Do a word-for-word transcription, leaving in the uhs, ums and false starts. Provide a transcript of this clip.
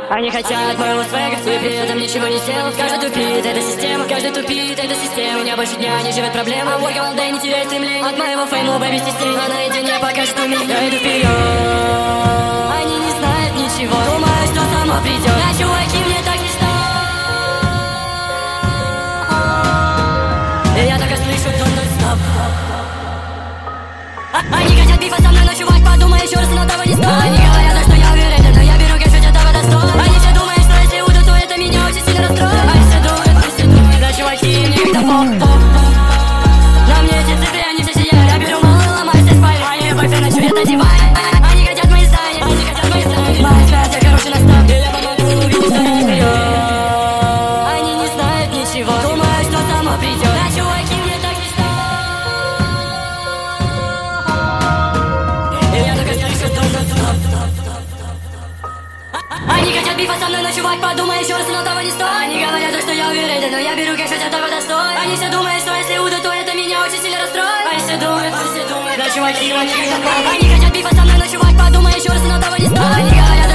Они хотят моего свега, и при этом ничего не сделал. Каждый тупит, это система, каждый тупит, это система. У меня больше дня не живет проблема. Working all day, не теряй стремление. От моего фейма, бэби, стеснение. А наедине покажет умение. Я иду вперед. Они не знают ничего, думаю, что само придет. А чуваки, мне так не что. И я только слышу тон ноль стоп. Они хотят бифа со мной, но чувак, подумай еще раз, но того не стоит. Они говорят, что я уверен, но я беру кэш, ведь этого достоин. Они все думают, что если уйду, то это меня очень сильно расстроит. Они все думают, они все думают, да, чуваки, мне как-то поп-поп. На мне эти цифры, они все сияют. Я беру мало, ломаю все спальни. Они бойфренд на цвет одевают. Они хотят мои знания, они хотят мои знания. Моя связь, я хороший наставник. И я помогу увидеть, что они вперед. Они не знают ничего, думают, что само придет. Да, чуваки, мне так не что. Они хотят бифа со мной, но чувак, подумай еще раз, но того не стоит. Они говорят, что я уверен, но я беру кэш, ведь этого достоин. Они все думают, что если уйду, то это меня очень сильно расстроит. Они все думают, они все думают, да, чуваки, они хотят бифа со мной, но чувак, подумай еще раз, но того не стоит. Они говорят,